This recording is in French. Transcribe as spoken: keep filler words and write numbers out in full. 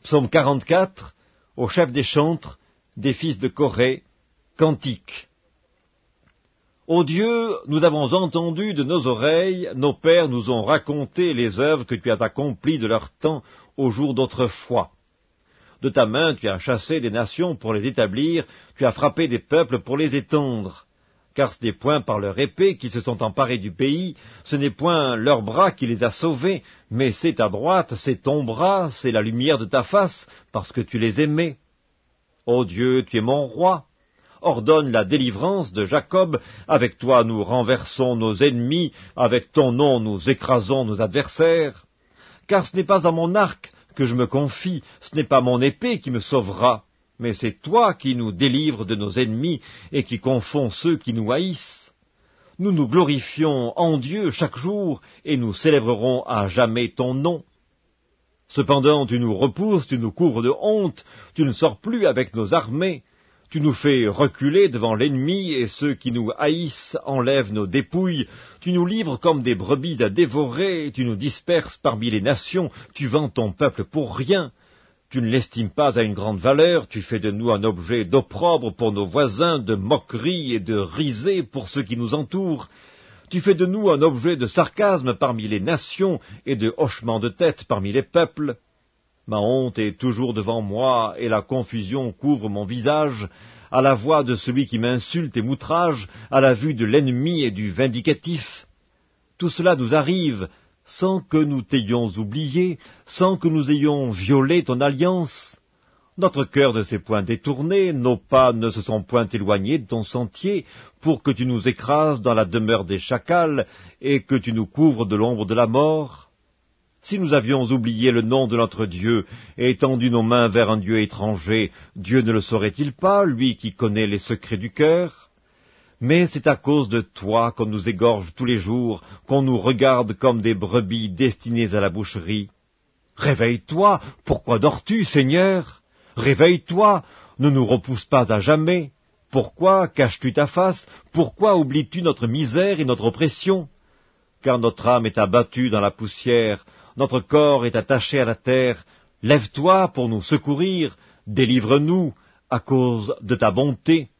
Psaume quarante-quatre, au chef des chantres, des fils de Corée, cantique. Ô Dieu, nous avons entendu de nos oreilles, nos pères nous ont raconté les œuvres que tu as accomplies de leur temps au jour d'autrefois. De ta main tu as chassé des nations pour les établir, tu as frappé des peuples pour les étendre. Car ce n'est point par leur épée qu'ils se sont emparés du pays, ce n'est point leur bras qui les a sauvés, mais c'est ta droite, c'est ton bras, c'est la lumière de ta face, parce que tu les aimais. Ô Dieu, tu es mon roi. Ordonne la délivrance de Jacob, avec toi nous renversons nos ennemis, avec ton nom nous écrasons nos adversaires. Car ce n'est pas à mon arc que je me confie, ce n'est pas mon épée qui me sauvera, mais c'est toi qui nous délivres de nos ennemis et qui confonds ceux qui nous haïssent. Nous nous glorifions en Dieu chaque jour et nous célébrerons à jamais ton nom. Cependant tu nous repousses, tu nous couvres de honte, tu ne sors plus avec nos armées. Tu nous fais reculer devant l'ennemi, et ceux qui nous haïssent enlèvent nos dépouilles. Tu nous livres comme des brebis à dévorer, tu nous disperses parmi les nations, tu vends ton peuple pour rien. Tu ne l'estimes pas à une grande valeur, tu fais de nous un objet d'opprobre pour nos voisins, de moquerie et de risée pour ceux qui nous entourent. Tu fais de nous un objet de sarcasme parmi les nations et de hochement de tête parmi les peuples. Ma honte est toujours devant moi, et la confusion couvre mon visage, à la voix de celui qui m'insulte et m'outrage, à la vue de l'ennemi et du vindicatif. Tout cela nous arrive sans que nous t'ayons oublié, sans que nous ayons violé ton alliance. Notre cœur ne s'est point détourné, nos pas ne se sont point éloignés de ton sentier, pour que tu nous écrases dans la demeure des chacals, et que tu nous couvres de l'ombre de la mort. Si nous avions oublié le nom de notre Dieu et étendu nos mains vers un Dieu étranger, Dieu ne le saurait-il pas, lui qui connaît les secrets du cœur? Mais c'est à cause de toi qu'on nous égorge tous les jours, qu'on nous regarde comme des brebis destinées à la boucherie. Réveille-toi, pourquoi dors-tu, Seigneur? Réveille-toi, ne nous repousse pas à jamais. Pourquoi caches-tu ta face? Pourquoi oublies-tu notre misère et notre oppression? Car notre âme est abattue dans la poussière, notre corps est attaché à la terre. Lève-toi pour nous secourir, délivre-nous à cause de ta bonté.